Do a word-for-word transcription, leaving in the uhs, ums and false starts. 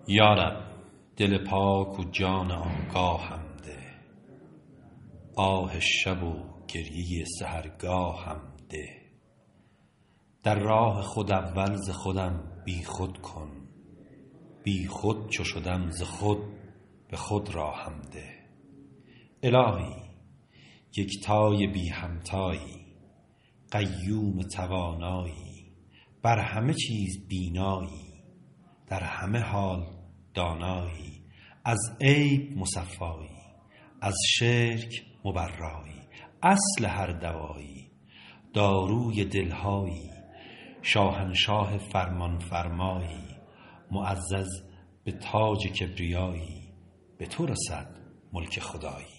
یارب دل پاک و جان آگاهم ده، آه شب و گریه سحرگاهم ده. در راه خود اول ز خودم بی خود کن، بی خود چو شدم ز خود به خود راهم ده. الهی یکتای بی همتایی، قیوم توانایی، بر همه چیز بینایی، در همه حال دانایی، از عیب مصفایی، از شرک مبرایی، اصل هر دوایی، داروی دلهایی، شاهنشاه فرمان فرمایی، معزز به تاج کبریایی، به تو رسد ملک خدایی.